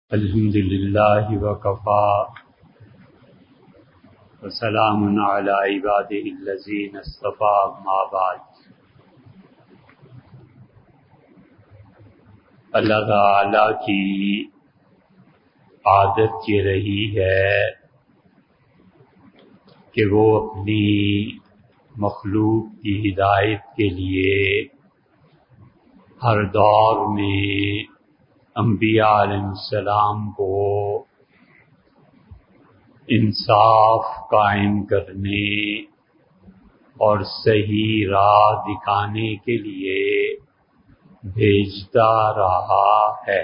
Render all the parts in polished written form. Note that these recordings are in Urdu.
الحمد للہ وکفى وسلام علی عبادہ الذین اصطفى اما بعد۔ اللہ تعالی کی عادت یہ رہی ہے کہ وہ اپنی مخلوق کی ہدایت کے لیے ہر دور میں انبیاء علیہ السلام کو انصاف قائم کرنے اور صحیح راہ دکھانے کے لیے بھیجتا رہا ہے،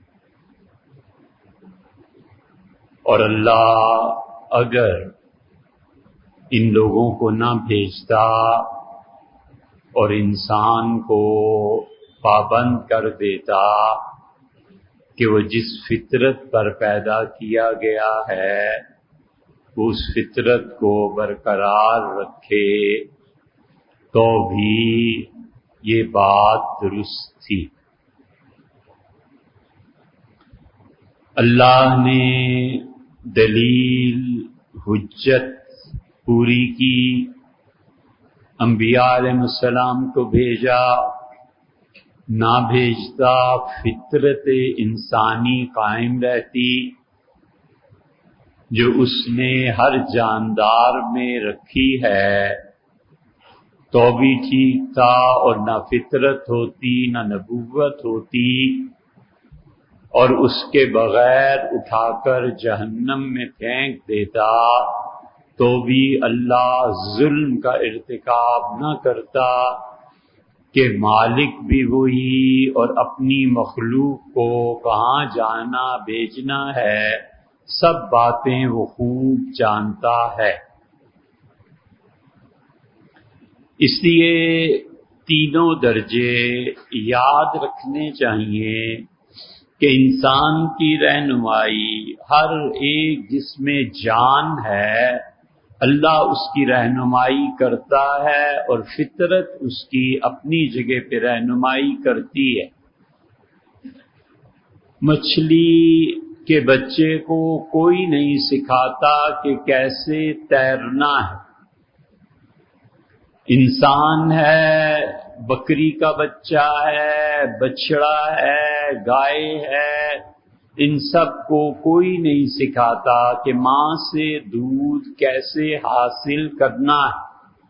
اور اللہ اگر ان لوگوں کو نہ بھیجتا اور انسان کو پابند کر دیتا کہ وہ جس فطرت پر پیدا کیا گیا ہے اس فطرت کو برقرار رکھے تو بھی یہ بات درست تھی۔ اللہ نے دلیل حجت پوری کی، انبیاء علیہ السلام کو بھیجا، نہ بھیجتا فطرت انسانی قائم رہتی جو اس نے ہر جاندار میں رکھی ہے، تو بھی ٹھیک تھا، اور نہ فطرت ہوتی نہ نبوت ہوتی، اور اس کے بغیر اٹھا کر جہنم میں پھینک دیتا تو بھی اللہ ظلم کا ارتکاب نہ کرتا کہ مالک بھی وہی اور اپنی مخلوق کو کہاں جانا بھیجنا ہے سب باتیں وہ خوب جانتا ہے۔ اس لیے تینوں درجے یاد رکھنے چاہیے کہ انسان کی رہنمائی ہر ایک جس میں جان ہے اللہ اس کی رہنمائی کرتا ہے، اور فطرت اس کی اپنی جگہ پہ رہنمائی کرتی ہے۔ مچھلی کے بچے کو کوئی نہیں سکھاتا کہ کیسے تیرنا ہے، انسان ہے، بکری کا بچہ ہے، بچڑا ہے، گائے ہے، ان سب کو کوئی نہیں سکھاتا کہ ماں سے دودھ کیسے حاصل کرنا ہے۔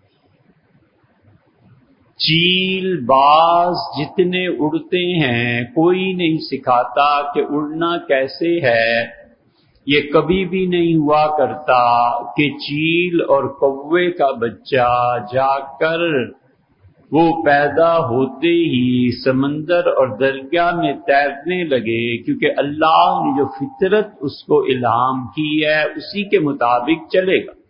چیل باز جتنے اڑتے ہیں کوئی نہیں سکھاتا کہ اڑنا کیسے ہے۔ یہ کبھی بھی نہیں ہوا کرتا کہ چیل اور کوے کا بچہ جا کر وہ پیدا ہوتے ہی سمندر اور دریا میں تیرنے لگے، کیونکہ اللہ نے جو فطرت اس کو الہام کی ہے اسی کے مطابق چلے گا۔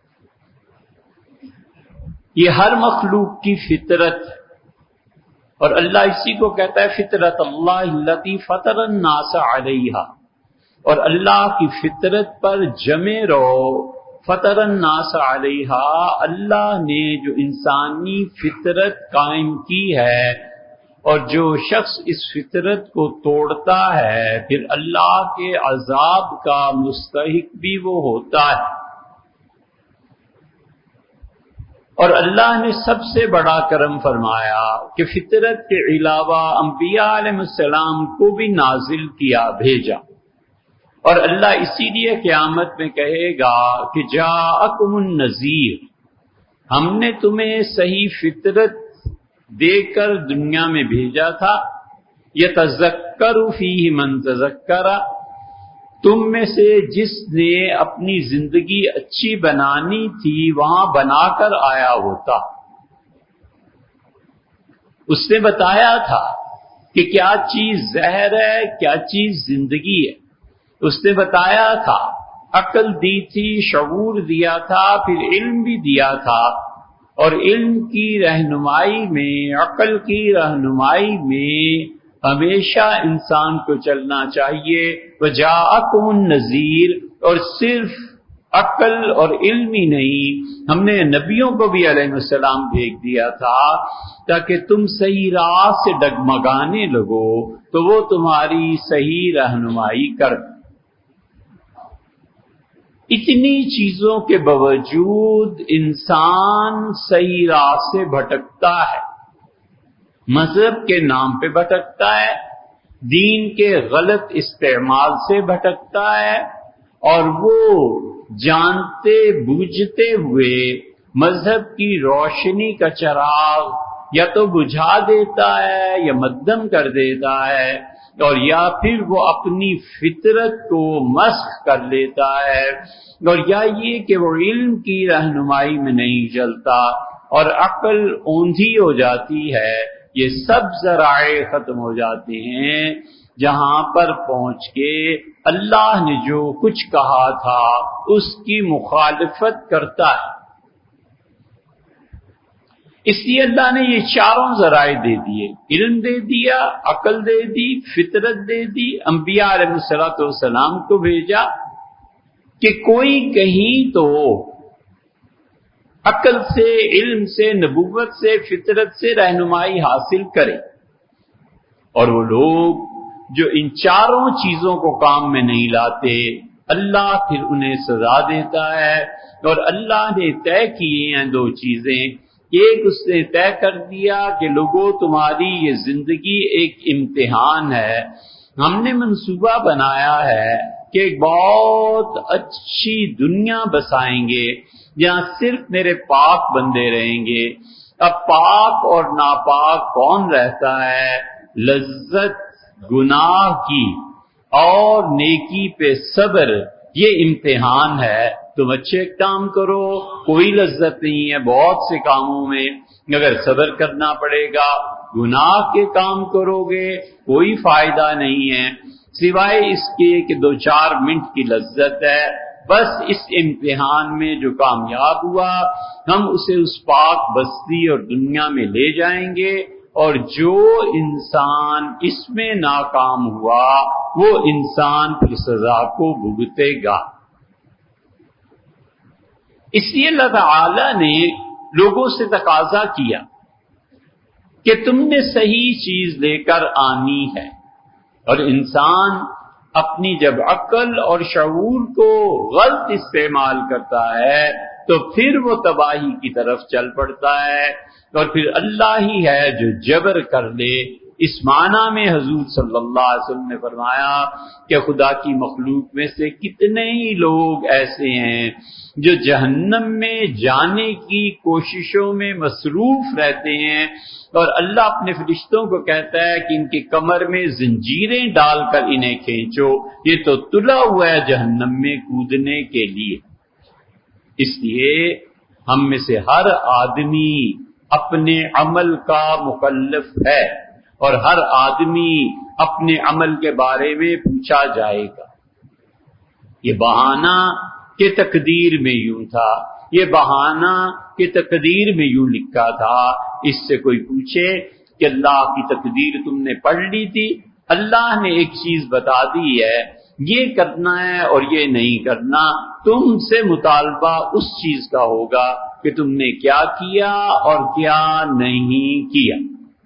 یہ ہر مخلوق کی فطرت ہے، اور اللہ اسی کو کہتا ہے فطرت اللہ التی فطر الناس علیہا، اور اللہ کی فطرت پر جمے رہو۔ فطر الناس علیہا، اللہ نے جو انسانی فطرت قائم کی ہے، اور جو شخص اس فطرت کو توڑتا ہے پھر اللہ کے عذاب کا مستحق بھی وہ ہوتا ہے۔ اور اللہ نے سب سے بڑا کرم فرمایا کہ فطرت کے علاوہ انبیاء علیہ السلام کو بھی نازل کیا، بھیجا، اور اللہ اسی لیے قیامت میں کہے گا کہ جاءکم النذیر، ہم نے تمہیں صحیح فطرت دے کر دنیا میں بھیجا تھا۔ یتذکر فیہ من تذکر، تم میں سے جس نے اپنی زندگی اچھی بنانی تھی وہاں بنا کر آیا ہوتا، اس نے بتایا تھا کہ کیا چیز زہر ہے کیا چیز زندگی ہے، اس نے بتایا تھا، عقل دی تھی، شعور دیا تھا، پھر علم بھی دیا تھا، اور علم کی رہنمائی میں، عقل کی رہنمائی میں ہمیشہ انسان کو چلنا چاہیے۔ وجاءکم النذیر، اور صرف عقل اور علم ہی نہیں، ہم نے نبیوں کو بھی علیہ السلام بھیج دیا تھا تاکہ تم صحیح راہ سے ڈگمگانے لگو تو وہ تمہاری صحیح رہنمائی کر۔ اتنی چیزوں کے باوجود انسان صحیح راہ سے بھٹکتا ہے، مذہب کے نام پہ بھٹکتا ہے، دین کے غلط استعمال سے بھٹکتا ہے، اور وہ جانتے بوجھتے ہوئے مذہب کی روشنی کا چراغ یا تو بجھا دیتا ہے یا مدھم کر دیتا ہے، اور یا پھر وہ اپنی فطرت کو مسخ کر لیتا ہے، اور یا یہ کہ وہ علم کی رہنمائی میں نہیں چلتا اور عقل اوندھی ہو جاتی ہے۔ یہ سب ذرائع ختم ہو جاتے ہیں جہاں پر پہنچ کے اللہ نے جو کچھ کہا تھا اس کی مخالفت کرتا ہے۔ اس لیے اللہ نے یہ چاروں ذرائع دے دیے، علم دے دیا، عقل دے دی، فطرت دے دی، انبیاء علیہ السلام کو بھیجا کہ کوئی کہیں تو عقل سے، علم سے، نبوت سے، فطرت سے رہنمائی حاصل کرے، اور وہ لوگ جو ان چاروں چیزوں کو کام میں نہیں لاتے اللہ پھر انہیں سزا دیتا ہے۔ اور اللہ نے طے کیے ہیں دو چیزیں، ایک اس نے طے کر دیا کہ لوگوں تمہاری یہ زندگی ایک امتحان ہے، ہم نے منصوبہ بنایا ہے کہ ایک بہت اچھی دنیا بسائیں گے جہاں صرف میرے پاک بندے رہیں گے۔ اب پاک اور ناپاک کون رہتا ہے؟ لذت گناہ کی اور نیکی پہ صبر، یہ امتحان ہے۔ تم اچھے کام کرو، کوئی لذت نہیں ہے بہت سے کاموں میں، مگر صبر کرنا پڑے گا۔ گناہ کے کام کرو گے کوئی فائدہ نہیں ہے سوائے اس کے کہ 2-4 منٹ کی لذت ہے۔ بس اس امتحان میں جو کامیاب ہوا ہم اسے اس پاک بستی اور دنیا میں لے جائیں گے، اور جو انسان اس میں ناکام ہوا وہ انسان پھر سزا کو بھگتے گا۔ اس لیے اللہ تعالی نے لوگوں سے تقاضا کیا کہ تم نے صحیح چیز لے کر آنی ہے، اور انسان اپنی جب عقل اور شعور کو غلط استعمال کرتا ہے تو پھر وہ تباہی کی طرف چل پڑتا ہے، اور پھر اللہ ہی ہے جو جبر کر لے۔ اس معنی میں حضور صلی اللہ علیہ وسلم نے فرمایا کہ خدا کی مخلوق میں سے کتنے ہی لوگ ایسے ہیں جو جہنم میں جانے کی کوششوں میں مصروف رہتے ہیں، اور اللہ اپنے فرشتوں کو کہتا ہے کہ ان کی کمر میں زنجیریں ڈال کر انہیں کھینچو، یہ تو تلا ہوا ہے جہنم میں کودنے کے لیے۔ اس لیے ہم میں سے ہر آدمی اپنے عمل کا مکلف ہے، اور ہر آدمی اپنے عمل کے بارے میں پوچھا جائے گا۔ یہ بہانہ کہ تقدیر میں یوں تھا، یہ بہانہ کہ تقدیر میں یوں لکھا تھا، اس سے کوئی پوچھے کہ اللہ کی تقدیر تم نے پڑھ لی تھی؟ اللہ نے ایک چیز بتا دی ہے، یہ کرنا ہے اور یہ نہیں کرنا، تم سے مطالبہ اس چیز کا ہوگا کہ تم نے کیا کیا اور کیا نہیں کیا۔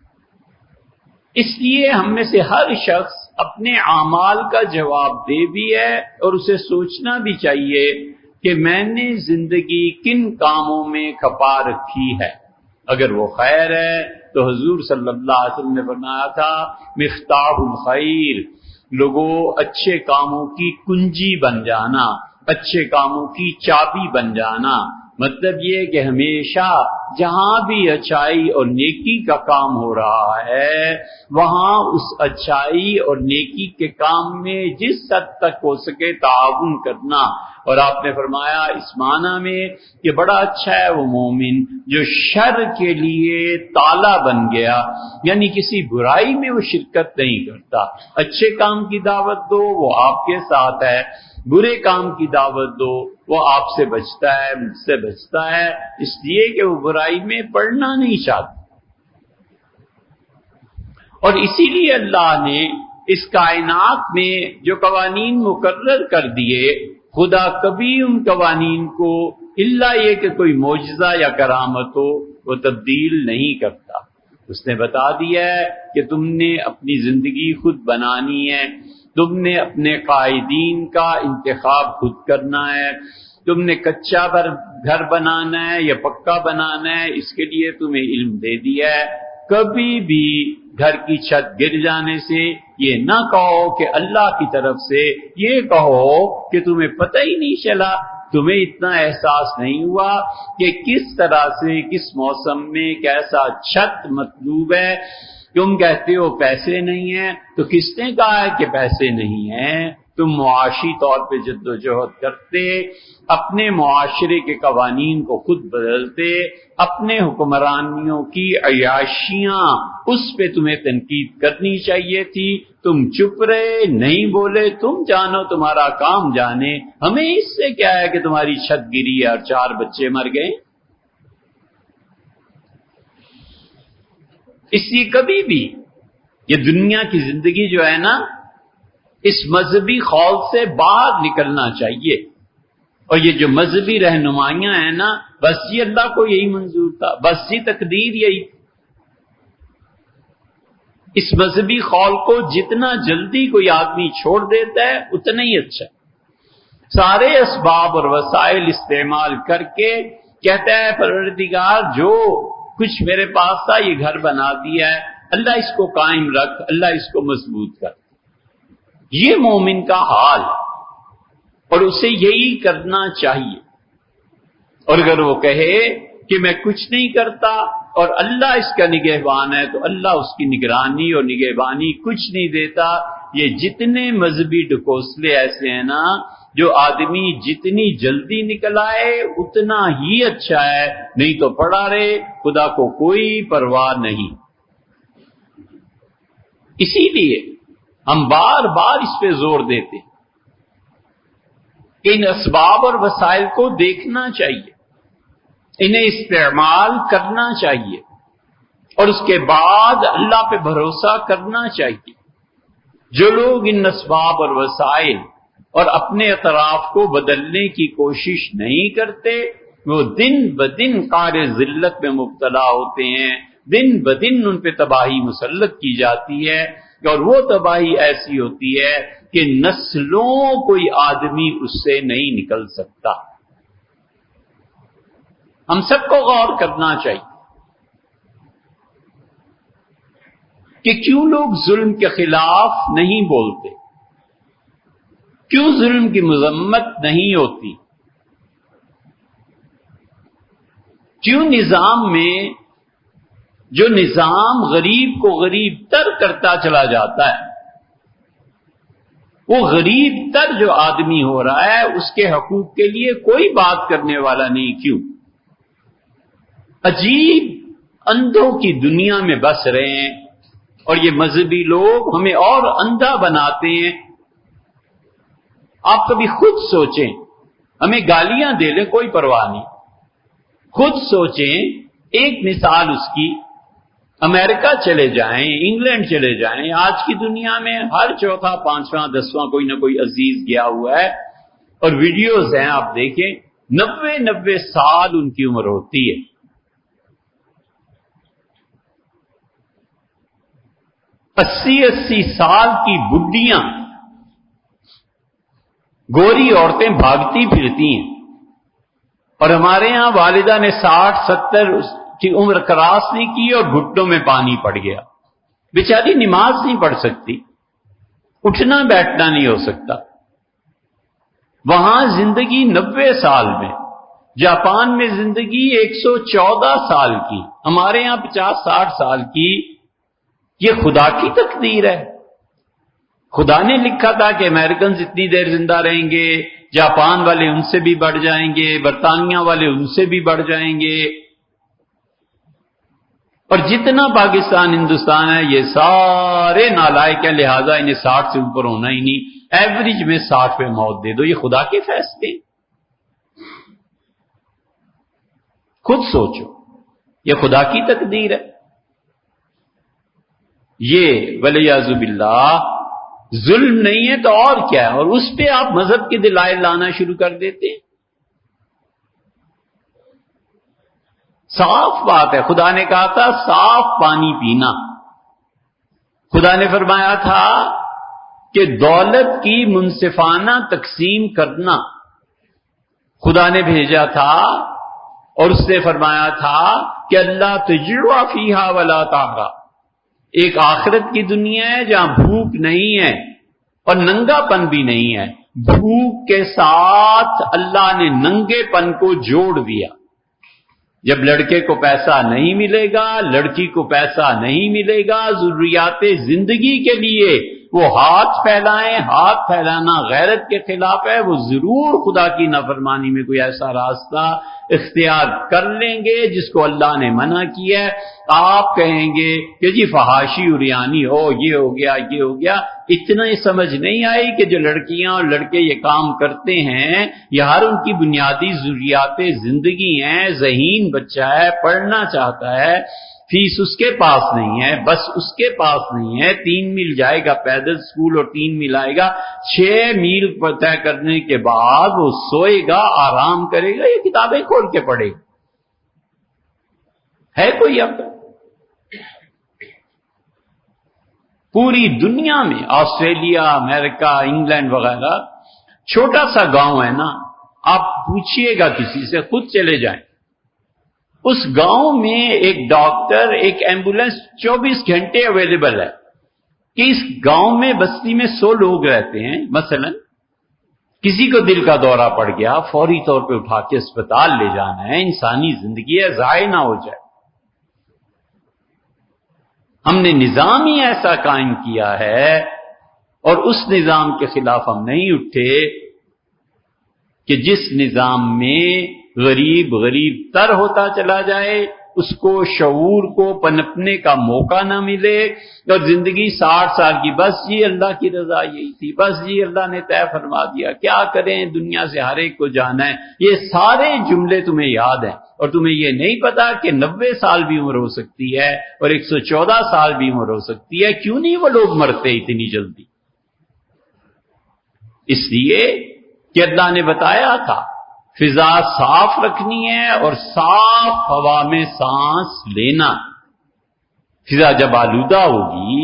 اس لیے ہم میں سے ہر شخص اپنے اعمال کا جواب دے بھی ہے، اور اسے سوچنا بھی چاہیے کہ میں نے زندگی کن کاموں میں کھپا رکھی ہے۔ اگر وہ خیر ہے تو حضور صلی اللہ علیہ وسلم نے فرمایا تھا مفتاح الخیر، لوگوں اچھے کاموں کی کنجی بن جانا، اچھے کاموں کی چابی بن جانا، مطلب یہ کہ ہمیشہ جہاں بھی اچھائی اور نیکی کا کام ہو رہا ہے وہاں اس اچھائی اور نیکی کے کام میں جس حد تک ہو سکے تعاون کرنا۔ اور آپ نے فرمایا اس معنی میں کہ بڑا اچھا ہے وہ مومن جو شر کے لیے تالا بن گیا، یعنی کسی برائی میں وہ شرکت نہیں کرتا، اچھے کام کی دعوت دو وہ آپ کے ساتھ ہے، برے کام کی دعوت دو وہ آپ سے بچتا ہے، مجھ سے بچتا ہے، اس لیے کہ وہ برائی میں پڑنا نہیں چاہتا۔ اور اسی لیے اللہ نے اس کائنات میں جو قوانین مقرر کر دیے، خدا کبھی ان قوانین کو الا یہ کہ کوئی معجزہ یا کرامت ہو وہ تبدیل نہیں کرتا۔ اس نے بتا دیا ہے کہ تم نے اپنی زندگی خود بنانی ہے، تم نے اپنے قائدین کا انتخاب خود کرنا ہے، تم نے کچا گھر بنانا ہے یا پکا بنانا ہے، اس کے لیے تمہیں علم دے دیا ہے۔ کبھی بھی گھر کی چھت گر جانے سے یہ نہ کہو کہ اللہ کی طرف سے، یہ کہو کہ تمہیں پتہ ہی نہیں چلا، تمہیں اتنا احساس نہیں ہوا کہ کس طرح سے کس موسم میں کیسا چھت مطلوب ہے۔ تم کہتے ہو پیسے نہیں ہیں، تو کس نے کہا ہے کہ پیسے نہیں ہیں؟ تم معاشی طور پہ جد و جہد کرتے، اپنے معاشرے کے قوانین کو خود بدلتے، اپنے حکمرانیوں کی عیاشیاں، اس پہ تمہیں تنقید کرنی چاہیے تھی، تم چپ رہے، نہیں بولے، تم جانو تمہارا کام جانے، ہمیں اس سے کیا ہے کہ تمہاری چھت گری اور 4 بچے مر گئے۔ اس لیے کبھی بھی یہ دنیا کی زندگی جو ہے نا، اس مذہبی خول سے باہر نکلنا چاہیے، اور یہ جو مذہبی رہنمائیاں ہیں نا، بس یہ اللہ کو یہی منظور تھا، بس یہ تقدیر یہی تھی۔ اس مذہبی خول کو جتنا جلدی کوئی آدمی چھوڑ دیتا ہے اتنا ہی اچھا، سارے اسباب اور وسائل استعمال کر کے کہتا ہے پروردگار جو کچھ میرے پاس تھا یہ گھر بنا دیا ہے، اللہ اس کو قائم رکھ، اللہ اس کو مضبوط کر۔ یہ مومن کا حال، اور اسے یہی کرنا چاہیے۔ اور اگر وہ کہے کہ میں کچھ نہیں کرتا اور اللہ اس کا نگہبان ہے، تو اللہ اس کی نگرانی اور نگہبانی کچھ نہیں دیتا۔ یہ جتنے مذہبی ڈکوسلے ایسے ہیں نا، جو آدمی جتنی جلدی نکل آئے اتنا ہی اچھا ہے، نہیں تو پڑا رہے، خدا کو کوئی پرواہ نہیں۔ اسی لیے ہم بار بار اس پہ زور دیتے ہیں کہ ان اسباب اور وسائل کو دیکھنا چاہیے، انہیں استعمال کرنا چاہیے، اور اس کے بعد اللہ پہ بھروسہ کرنا چاہیے۔ جو لوگ ان اسباب اور وسائل اور اپنے اطراف کو بدلنے کی کوشش نہیں کرتے، وہ دن بدن قعر ذلت میں مبتلا ہوتے ہیں، دن بدن ان پہ تباہی مسلط کی جاتی ہے، اور وہ تباہی ایسی ہوتی ہے کہ نسلوں کوئی آدمی اس سے نہیں نکل سکتا۔ ہم سب کو غور کرنا چاہیے کہ کیوں لوگ ظلم کے خلاف نہیں بولتے، کیوں ظلم کی مذمت نہیں ہوتی، کیوں نظام میں جو نظام غریب کو غریب تر کرتا چلا جاتا ہے، وہ غریب تر جو آدمی ہو رہا ہے اس کے حقوق کے لیے کوئی بات کرنے والا نہیں؟ کیوں؟ عجیب اندھوں کی دنیا میں بس رہے ہیں، اور یہ مذہبی لوگ ہمیں اور اندھا بناتے ہیں۔ آپ کبھی خود سوچیں، ہمیں گالیاں دے لیں کوئی پرواہ نہیں، خود سوچیں ایک مثال اس کی، امریکہ چلے جائیں، انگلینڈ چلے جائیں، آج کی دنیا میں ہر چوتھا، پانچواں، 10واں کوئی نہ کوئی عزیز گیا ہوا ہے، اور ویڈیوز ہیں آپ دیکھیں، 90 سال ان کی عمر ہوتی ہے۔ 80 سال کی بڈھیاں، گوری عورتیں بھاگتی پھرتی ہیں، اور ہمارے ہاں والدہ نے 60-70 کی عمر کراس نہیں کی اور گھٹنوں میں پانی پڑ گیا، بیچاری نماز نہیں پڑھ سکتی، اٹھنا بیٹھنا نہیں ہو سکتا۔ وہاں زندگی 90 سال میں، جاپان میں زندگی 114 سال کی، ہمارے ہاں 50-60 سال کی۔ یہ خدا کی تقدیر ہے۔ خدا نے لکھا تھا کہ امریکنز اتنی دیر زندہ رہیں گے، جاپان والے ان سے بھی بڑھ جائیں گے، برطانیہ والے ان سے بھی بڑھ جائیں گے، اور جتنا پاکستان ہندوستان ہے یہ سارے نالائق ہیں، لہذا انہیں 60 سے اوپر ہونا ہی نہیں، ایوریج میں 60 پہ موت دے دو۔ یہ خدا کے فیصلے، خود سوچو، یہ خدا کی تقدیر ہے۔ یہ ولیعذ باللہ ظلم نہیں ہے تو اور کیا ہے؟ اور اس پہ آپ مذہب کے دلائل لانا شروع کر دیتے ہیں۔ صاف بات ہے، خدا نے کہا تھا صاف پانی پینا۔ خدا نے فرمایا تھا کہ دولت کی منصفانہ تقسیم کرنا۔ خدا نے بھیجا تھا اور اس نے فرمایا تھا کہ اللہ تجوع فیہا ولا تعرا، ایک آخرت کی دنیا ہے جہاں بھوک نہیں ہے اور ننگا پن بھی نہیں ہے۔ بھوک کے ساتھ اللہ نے ننگے پن کو جوڑ دیا۔ جب لڑکے کو پیسہ نہیں ملے گا، لڑکی کو پیسہ نہیں ملے گا ضروریات زندگی کے لیے، وہ ہاتھ پھیلائیں، ہاتھ پھیلانا غیرت کے خلاف ہے، وہ ضرور خدا کی نافرمانی میں کوئی ایسا راستہ اختیار کر لیں گے جس کو اللہ نے منع کیا ہے۔ آپ کہیں گے کہ جی فحاشی اریانی ہو، یہ ہو گیا یہ ہو گیا، اتنا ہی سمجھ نہیں آئی کہ جو لڑکیاں اور لڑکے یہ کام کرتے ہیں یہ ہر ان کی بنیادی ضروریات زندگی ہیں۔ ذہین بچہ ہے، پڑھنا چاہتا ہے، فیس اس کے پاس نہیں ہے، بس اس کے پاس نہیں ہے، 3 میل جائے گا پیدل اسکول اور 3 میل آئے گا، 6 میل طے کرنے کے بعد وہ سوئے گا، آرام کرے گا، یہ کتابیں کھول کے پڑھے گا۔ ہے کوئی اب پوری دنیا میں، آسٹریلیا، امریکہ، انگلینڈ وغیرہ، چھوٹا سا گاؤں ہے نا، آپ پوچھئے گا کسی سے، خود چلے جائیں، اس گاؤں میں ایک ڈاکٹر، ایک ایمبولینس 24 گھنٹے اویلیبل ہے کہ اس گاؤں میں بستی میں 100 لوگ رہتے ہیں، مثلا کسی کو دل کا دورہ پڑ گیا، فوری طور پہ اٹھا کے اسپتال لے جانا ہے، انسانی زندگی ہے، ضائع نہ ہو جائے۔ ہم نے نظام ہی ایسا قائم کیا ہے اور اس نظام کے خلاف ہم نہیں اٹھے کہ جس نظام میں غریب غریب تر ہوتا چلا جائے، اس کو شعور کو پنپنے کا موقع نہ ملے، اور زندگی 60 سال کی، بس جی اللہ کی رضا یہی تھی، بس جی اللہ نے طے فرما دیا، کیا کریں دنیا سے ہر ایک کو جانا ہے، یہ سارے جملے تمہیں یاد ہیں، اور تمہیں یہ نہیں پتا کہ 90 سال بھی عمر ہو سکتی ہے اور 114 سال بھی عمر ہو سکتی ہے۔ کیوں نہیں وہ لوگ مرتے اتنی جلدی؟ اس لیے کہ اللہ نے بتایا تھا فضا صاف رکھنی ہے اور صاف ہوا میں سانس لینا۔ فضا جب آلودہ ہوگی،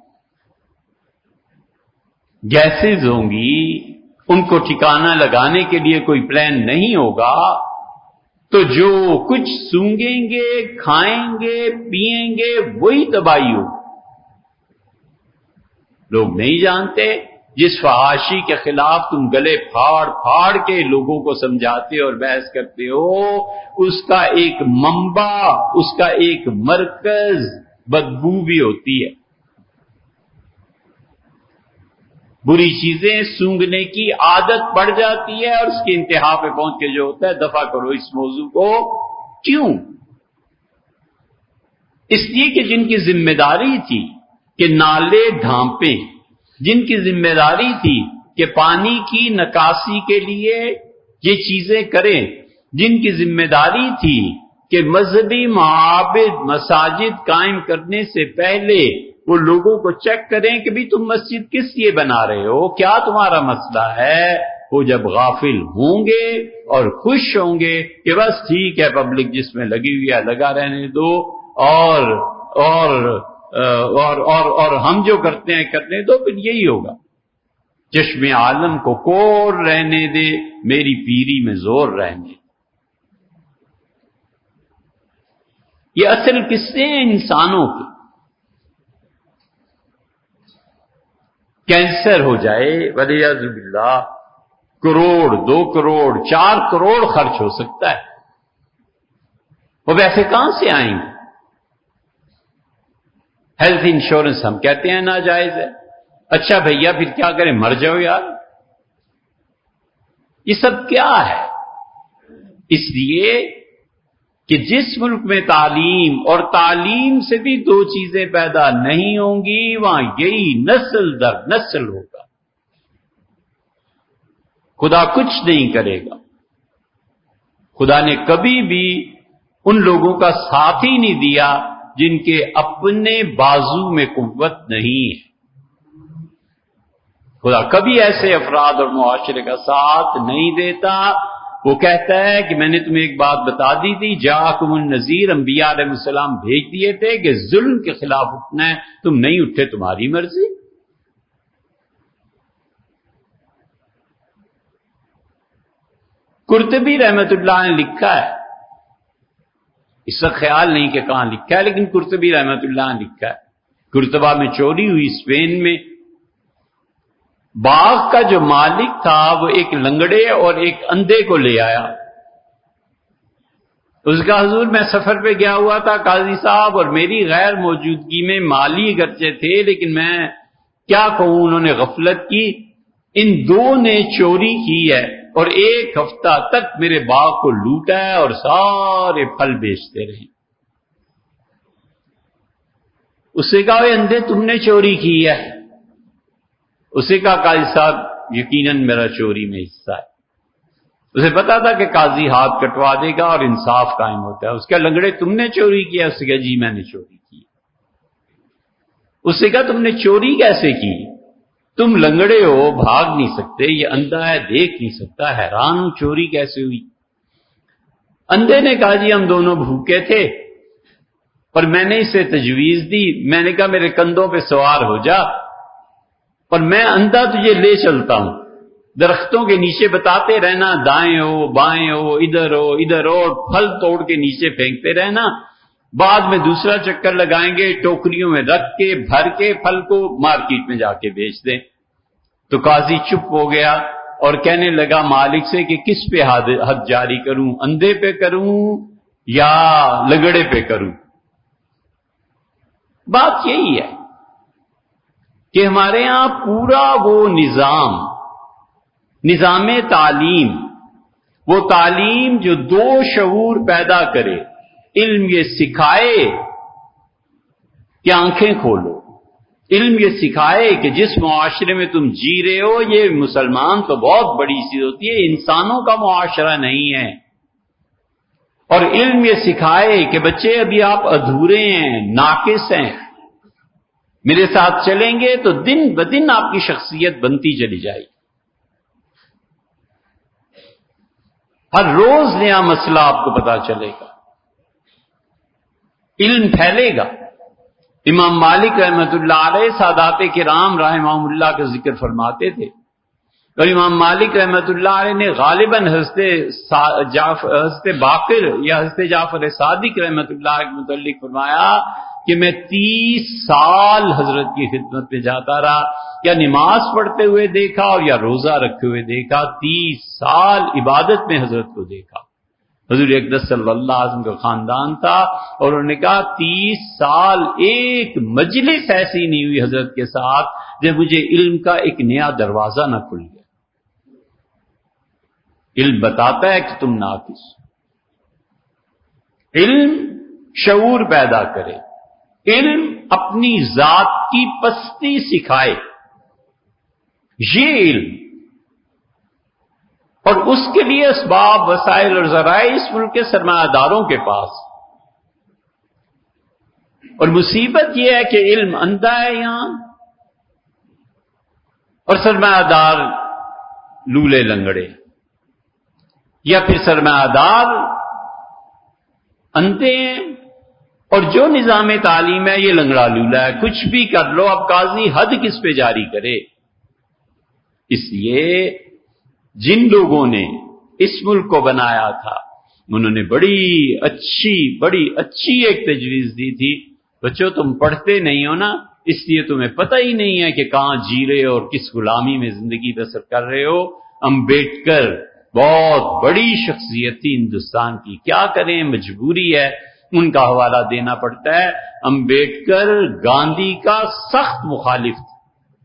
گیسز ہوں گی، ان کو ٹھکانہ لگانے کے لیے کوئی پلان نہیں ہوگا، تو جو کچھ سونگیں گے، کھائیں گے، پیئیں گے، وہی تباہی ہوگی۔ لوگ نہیں جانتے جس فحاشی کے خلاف تم گلے پھاڑ پھاڑ کے لوگوں کو سمجھاتے اور بحث کرتے ہو، اس کا ایک منبع، اس کا ایک مرکز بدبو بھی ہوتی ہے۔ بری چیزیں سونگھنے کی عادت پڑ جاتی ہے اور اس کی انتہا پہ پہنچ کے جو ہوتا ہے، دفع کرو اس موضوع کو۔ کیوں؟ اس لیے کہ جن کی ذمہ داری تھی کہ نالے ڈھانپیں، جن کی ذمہ داری تھی کہ پانی کی نکاسی کے لیے یہ چیزیں کریں، جن کی ذمہ داری تھی کہ مذہبی معابد، مساجد قائم کرنے سے پہلے وہ لوگوں کو چیک کریں کہ بھی تم مسجد کس لیے بنا رہے ہو، کیا تمہارا مسئلہ ہے، وہ جب غافل ہوں گے اور خوش ہوں گے کہ بس ٹھیک ہے پبلک جس میں لگی ہوئی ہے لگا رہنے دو، اور ہم جو کرتے ہیں کرنے دو، پھر یہی ہوگا۔ چشم عالم کو کور رہنے دے، میری پیری میں زور رہنے دے۔ یہ اصل قصے ہیں انسانوں کے۔ کینسر ہو جائے والعیاذ باللہ، کروڑ، 2 کروڑ، 4 کروڑ خرچ ہو سکتا ہے، وہ پیسے کہاں سے آئیں گے؟ ہیلتھ انشورنس ہم کہتے ہیں ناجائز ہے، اچھا بھیا پھر کیا کریں، مر جاؤ یار۔ یہ سب کیا ہے؟ اس لیے کہ جس ملک میں تعلیم اور تعلیم سے بھی 2 چیزیں پیدا نہیں ہوں گی، وہاں یہی نسل در نسل ہوگا۔ خدا کچھ نہیں کرے گا۔ خدا نے کبھی بھی ان لوگوں کا ساتھ ہی نہیں دیا جن کے اپنے بازو میں قوت نہیں ہے۔ خدا کبھی ایسے افراد اور معاشرے کا ساتھ نہیں دیتا. وہ کہتا ہے کہ میں نے تمہیں ایک بات بتا دی تھی، جاءکم النذیر، انبیاء علیہ السلام بھیج دیے تھے کہ ظلم کے خلاف اٹھنا ہے، تم نہیں اٹھے، تمہاری مرضی. قرطبی رحمت اللہ نے لکھا ہے، اس کا خیال نہیں کہ کہاں لکھا ہے، لیکن قرطبی رحمت اللہ نے لکھا ہے، قرطبہ میں چوری ہوئی اسپین میں. باغ کا جو مالک تھا وہ ایک لنگڑے اور ایک اندھے کو لے آیا. اس کا حضور میں سفر پہ گیا ہوا تھا قاضی صاحب، اور میری غیر موجودگی میں مالی گرچہ تھے، لیکن میں کیا کہوں، انہوں نے غفلت کی. ان دو نے چوری کی ہے اور ایک ہفتہ تک میرے باغ کو لوٹا ہے اور سارے پھل بیچتے رہے. اس سے کہا اندھے تم نے چوری کی ہے. اسے کہا قاضی صاحب یقیناً میرا چوری میں حصہ ہے. اسے پتا تھا کہ قاضی ہاتھ کٹوا دے گا اور انصاف قائم ہوتا ہے. اس کا لنگڑے تم نے چوری کیا؟ اس سے کہا جی میں نے چوری کی. اس سے کہا تم نے چوری کیسے کی؟ تم لنگڑے ہو، بھاگ نہیں سکتے، یہ اندھا ہے، دیکھ نہیں سکتا، حیران ہوں چوری کیسے ہوئی. اندھے نے کہا جی ہم دونوں بھوکے تھے اور میں نے اسے تجویز دی، میں نے کہا میرے کندھوں پہ سوار ہو جا اور میں اندھا تجھے لے چلتا ہوں، درختوں کے نیچے بتاتے رہنا دائیں ہو بائیں ہو ادھر ہو ادھر ہو، اور پھل توڑ کے نیچے پھینکتے رہنا. بعد میں دوسرا چکر لگائیں گے، ٹوکریوں میں رکھ کے بھر کے پھل کو مارکیٹ میں جا کے بیچ دیں. تو قاضی چپ ہو گیا اور کہنے لگا مالک سے کہ کس پہ حد جاری کروں، اندھے پہ کروں یا لنگڑے پہ کروں؟ بات یہی ہے کہ ہمارے ہاں پورا وہ نظام تعلیم، وہ تعلیم جو دو شعور پیدا کرے، علم یہ سکھائے کہ آنکھیں کھولو، علم یہ سکھائے کہ جس معاشرے میں تم جی رہے ہو یہ مسلمان تو بہت بڑی چیز ہوتی ہے، انسانوں کا معاشرہ نہیں ہے. اور علم یہ سکھائے کہ بچے ابھی آپ ادھورے ہیں، ناقص ہیں، میرے ساتھ چلیں گے تو دن بدن آپ کی شخصیت بنتی چلی جائے گی. ہر روز نیا مسئلہ آپ کو پتا چلے گا، علم پھیلے گا. امام مالک رحمت اللہ علیہ سادات کرام رحمہم اللہ کا ذکر فرماتے تھے، اور امام مالک رحمت اللہ علیہ نے غالباً حضرت باقر یا حضرت جعفر صادق رحمت اللہ کے متعلق فرمایا کہ میں 30 سال حضرت کی خدمت میں جاتا رہا، یا نماز پڑھتے ہوئے دیکھا اور یا روزہ رکھتے ہوئے دیکھا، 30 سال عبادت میں حضرت کو دیکھا. حضور اقدس صلی اللہ علیہ وسلم کا خاندان تھا، اور انہوں نے کہا 30 سال ایک مجلس ایسی نہیں ہوئی حضرت کے ساتھ جب مجھے علم کا ایک نیا دروازہ نہ کھل گیا. علم بتاتا ہے کہ تم ناقص، علم شعور پیدا کرے، علم اپنی ذات کی پستی سکھائے. یہ علم، اور اس کے لیے اسباب، وسائل اور ذرائع اس ملک کے سرمایہ داروں کے پاس. اور مصیبت یہ ہے کہ علم اندھا ہے یہاں، اور سرمایہ دار لولے لنگڑے، یا پھر سرمایہ دار اندھے ہیں، اور جو نظام تعلیم ہے یہ لنگڑا لولا ہے، کچھ بھی کر لو. اب قاضی حد کس پہ جاری کرے؟ اس لیے جن لوگوں نے اس ملک کو بنایا تھا انہوں نے بڑی اچھی ایک تجویز دی تھی. بچوں تم پڑھتے نہیں ہو نا، اس لیے تمہیں پتہ ہی نہیں ہے کہ کہاں جی رہے ہو اور کس غلامی میں زندگی بسر کر رہے ہو. امبیڈکر بہت بڑی شخصیت تھی ہندوستان کی، کیا کریں مجبوری ہے، ان کا حوالہ دینا پڑتا ہے. امبیڈکر گاندھی کا سخت مخالف تھا،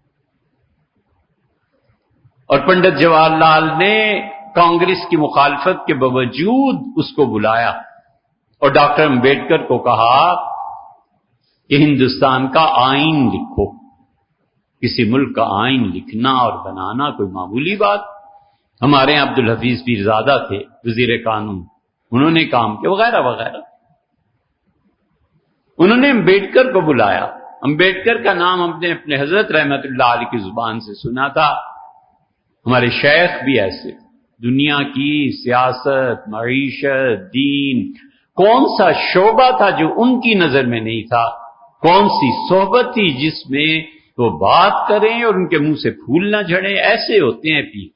اور پنڈت جواہر لال نے کانگریس کی مخالفت کے باوجود اس کو بلایا اور ڈاکٹر امبیڈکر کو کہا کہ ہندوستان کا آئین لکھو. کسی ملک کا آئین لکھنا اور بنانا کوئی معمولی بات. ہمارے یہاں عبدالحفیظ پیرزادہ تھے وزیر قانون، انہوں نے کام کیا وغیرہ وغیرہ. انہوں نے امبیڈکر کو بلایا امبیڈکر کا نام ہم نے اپنے حضرت رحمت اللہ علیہ کی زبان سے سنا تھا، ہمارے شیخ بھی ایسے، دنیا کی سیاست، معیشت، دین، کون سا شعبہ تھا جو ان کی نظر میں نہیں تھا؟ کون سی صحبت تھی جس میں وہ بات کریں اور ان کے منہ سے پھول نہ جھڑے؟ ایسے ہوتے ہیں پیر۔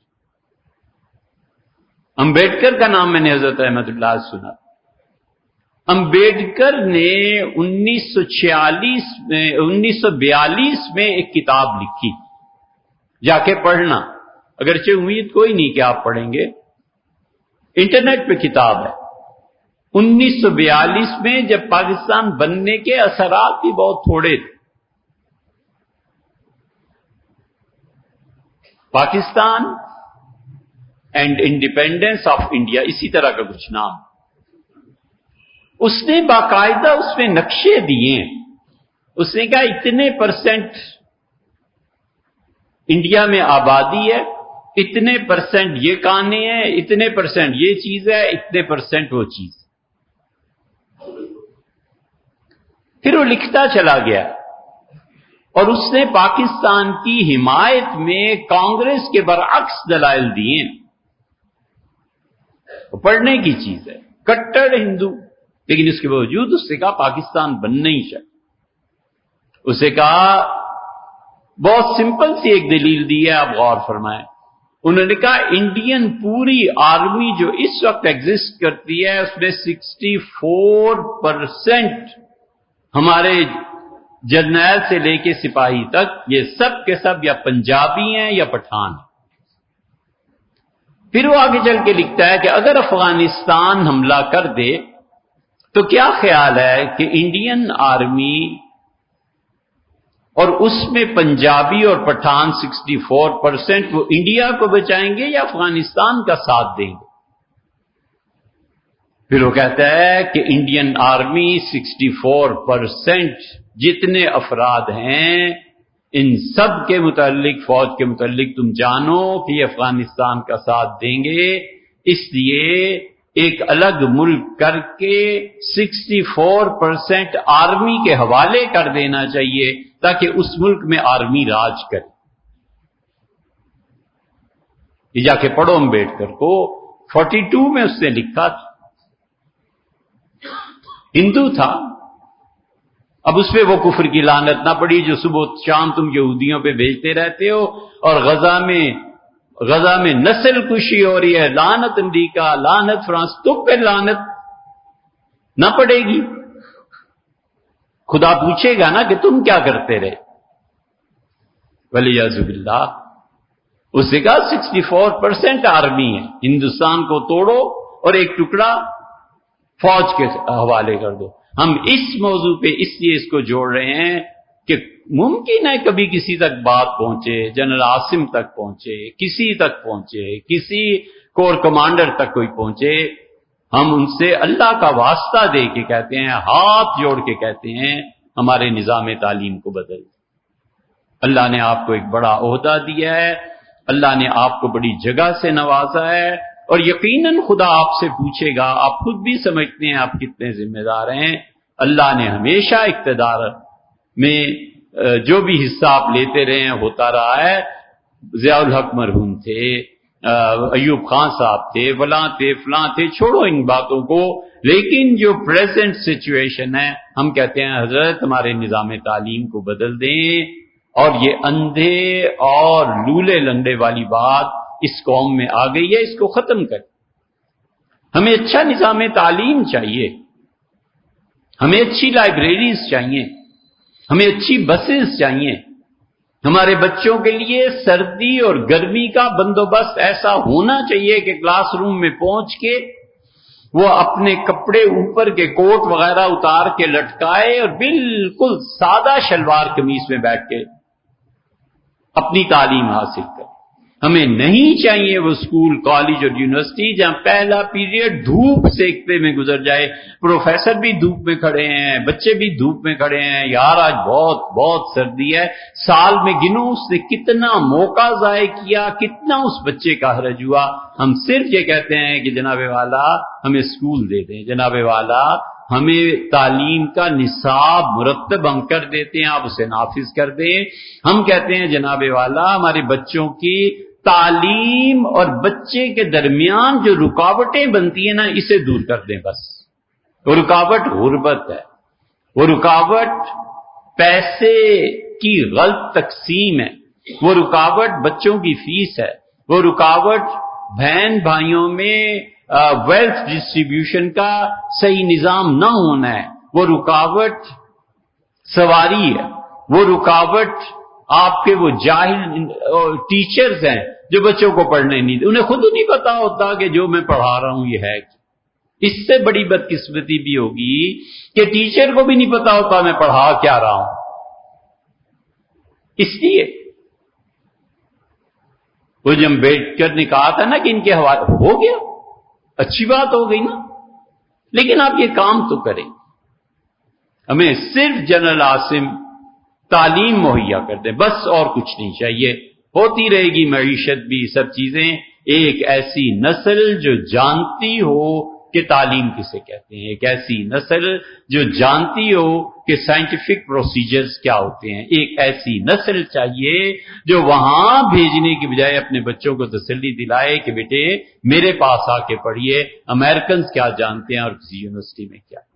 امبیڈکر کا نام میں نے حضرت رحمت اللہ سے سنا۔ امبیڈکر نے 1942 میں ایک کتاب لکھی، جا کے پڑھنا، اگرچہ امید کوئی نہیں کہ آپ پڑھیں گے، انٹرنیٹ پہ کتاب ہے۔ 1942 میں جب پاکستان بننے کے اثرات بھی بہت تھوڑے تھے، Pakistan and independence of India, اسی طرح کا کچھ نام، اس نے باقاعدہ اس میں نقشے دیے ہیں۔ اس نے کہا اتنے % انڈیا میں آبادی ہے، اتنے % یہ کانے ہیں، اتنے % یہ چیز ہے، اتنے % وہ چیز۔ پھر وہ لکھتا چلا گیا اور اس نے پاکستان کی حمایت میں کانگریس کے برعکس دلائل دیے۔ وہ پڑھنے کی چیز ہے، کٹڑ ہندو، لیکن اس کے باوجود اس نے کہا پاکستان بننا ہی چاہیے۔ اسے کہا بہت سمپل سی ایک دلیل دی ہے، آپ غور فرمائیں۔ انہوں نے کہا انڈین پوری آرمی جو اس وقت ایگزسٹ کرتی ہے اس میں 64% ہمارے جرنیل سے لے کے سپاہی تک یہ سب کے سب یا پنجابی ہیں یا پٹھان ہیں۔ پھر وہ آگے چل کے لکھتا ہے کہ اگر افغانستان حملہ کر دے تو کیا خیال ہے کہ انڈین آرمی اور اس میں پنجابی اور پٹھان 64% وہ انڈیا کو بچائیں گے یا افغانستان کا ساتھ دیں گے؟ پھر وہ کہتا ہے کہ انڈین آرمی 64% جتنے افراد ہیں ان سب کے متعلق، فوج کے متعلق تم جانو کہ یہ افغانستان کا ساتھ دیں گے، اس لیے ایک الگ ملک کر کے 64% آرمی کے حوالے کر دینا چاہیے تاکہ اس ملک میں آرمی راج کرے۔ یہ جا کے پڑھو امبیڈکر کو، 42 میں اس نے لکھا تھا، ہندو تھا۔ اب اس پہ وہ کفر کی لعنت نہ پڑی جو صبح شام تم یہودیوں پہ بھیجتے رہتے ہو، اور غزہ میں نسل کشی ہو رہی ہے، لعنت امریکہ، لعنت فرانس، تم پہ لعنت نہ پڑے گی؟ خدا پوچھے گا نا کہ تم کیا کرتے رہے؟ ولیعوذ باللہ۔ اس نے کہا 64% آرمی ہے، ہندوستان کو توڑو اور ایک ٹکڑا فوج کے حوالے کر دو۔ ہم اس موضوع پہ اس لیے اس کو جوڑ رہے ہیں کہ ممکن ہے کبھی کسی تک بات پہنچے، جنرل عاصم تک پہنچے، کسی تک پہنچے، کسی کور کمانڈر تک کوئی پہنچے، ہم ان سے اللہ کا واسطہ دے کے کہتے ہیں، ہاتھ جوڑ کے کہتے ہیں ہمارے نظام تعلیم کو بدل۔ اللہ نے آپ کو ایک بڑا عہدہ دیا ہے، اللہ نے آپ کو بڑی جگہ سے نوازا ہے، اور یقیناً خدا آپ سے پوچھے گا، آپ خود بھی سمجھتے ہیں آپ کتنے ذمہ دار ہیں۔ اللہ نے ہمیشہ اقتدار میں جو بھی حصہ آپ لیتے رہے ہیں ہوتا رہا ہے۔ ضیاء الحق مرحوم تھے، ایوب خان صاحب تھے، فلاں تھے، چھوڑو ان باتوں کو، لیکن جو پریزنٹ سچویشن ہے ہم کہتے ہیں حضرت ہمارے نظام تعلیم کو بدل دیں، اور یہ اندھے اور لولے لنگڑے والی بات اس قوم میں آ گئی ہے، اس کو ختم کر۔ ہمیں اچھا نظام تعلیم چاہیے، ہمیں اچھی لائبریریز چاہیے، ہمیں اچھی بسز چاہیے، ہمارے بچوں کے لیے سردی اور گرمی کا بندوبست ایسا ہونا چاہیے کہ کلاس روم میں پہنچ کے وہ اپنے کپڑے اوپر کے کوٹ وغیرہ اتار کے لٹکائے اور بالکل سادہ شلوار قمیص میں بیٹھ کے اپنی تعلیم حاصل کرے۔ ہمیں نہیں چاہیے وہ اسکول، کالج اور یونیورسٹی جہاں پہلا پیریڈ دھوپ سیکتے میں گزر جائے، پروفیسر بھی دھوپ میں کھڑے ہیں، بچے بھی دھوپ میں کھڑے ہیں، یار آج بہت بہت سردی ہے، سال میں گنو اس نے کتنا موقع ضائع کیا، کتنا اس بچے کا حرج ہوا۔ ہم صرف یہ کہتے ہیں کہ جناب والا ہمیں اسکول دے دیں، جناب والا ہمیں تعلیم کا نصاب مرتب ہم کر دیتے ہیں، آپ اسے نافذ کر دیں. ہم کہتے ہیں جناب والا ہمارے بچوں کی تعلیم اور بچے کے درمیان جو رکاوٹیں بنتی ہیں نا، اسے دور کر دیں. بس وہ رکاوٹ غربت ہے، وہ رکاوٹ پیسے کی غلط تقسیم ہے، وہ رکاوٹ بچوں کی فیس ہے، وہ رکاوٹ بہن بھائیوں میں ویلتھ ڈسٹریبیوشن کا صحیح نظام نہ ہونا ہے، وہ رکاوٹ سواری ہے، وہ رکاوٹ آپ کے وہ جاہل ٹیچرز ہیں جو بچوں کو پڑھنے نہیں دے، انہیں خود نہیں پتا ہوتا کہ جو میں پڑھا رہا ہوں یہ ہے. اس سے بڑی بدقسمتی بھی ہوگی کہ ٹیچر کو بھی نہیں پتا ہوتا میں پڑھا کیا رہا ہوں. اس لیے وہ جب امبیڈکر نے کہا تھا نا کہ ان کے حوالے ہو گیا، اچھی بات ہو گئی نا، لیکن آپ یہ کام تو کریں. ہمیں صرف جنرل عاصم تعلیم مہیا کر دیں، بس اور کچھ نہیں چاہیے. ہوتی رہے گی معیشت بھی، سب چیزیں. ایک ایسی نسل جو جانتی ہو کہ تعلیم کسے کہتے ہیں، ایک ایسی نسل جو جانتی ہو کہ سائنٹیفک پروسیجرز کیا ہوتے ہیں، ایک ایسی نسل چاہیے جو وہاں بھیجنے کی بجائے اپنے بچوں کو تسلی دلائے کہ بیٹے میرے پاس آ کے پڑھیے، امریکنز کیا جانتے ہیں اور کسی یونیورسٹی میں کیا.